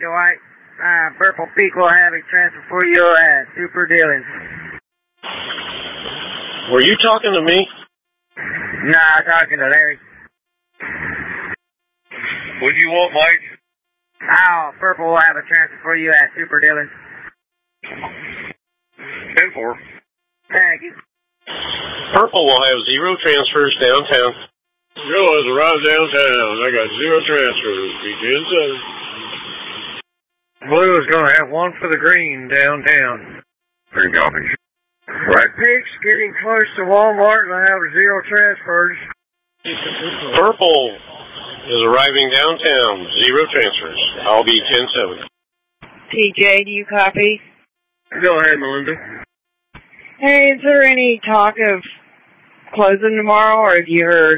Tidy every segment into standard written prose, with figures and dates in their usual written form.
Dwight. Purple Peak will have a transfer for you at Super Dealers. Were you talking to me? Nah, talking to Larry. What do you want, Mike? Oh, Purple will have a transfer for you at Super Dealers. 10-4. Thank you. Purple will have 0 transfers downtown. Joe has arrived downtown. I got 0 transfers. Be 10-7. Blue is going to have 1 for the green downtown. Green copy. Red Peak's getting close to Walmart and I have 0 transfers. Purple is arriving downtown. 0 transfers. I'll be 10-7. TJ, do you copy? Go ahead, Melinda. Hey, is there any talk of closing tomorrow, or have you heard?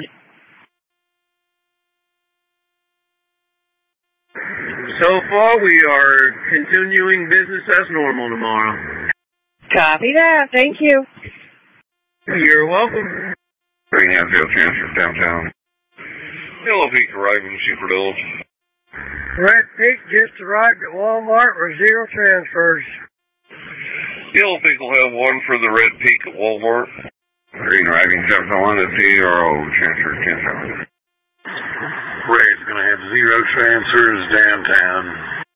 So far, we are continuing business as normal tomorrow. Copy that. Thank you. You're welcome. Green has 0 transfers downtown. Yellow Peak arriving Super Dealers. Red Peak just arrived at Walmart with 0 transfers. Yellow Peak will have 1 for the Red Peak at Walmart. Green arriving 7-1 at 0 transfers 10-7. Red's going to have 0 transfers downtown.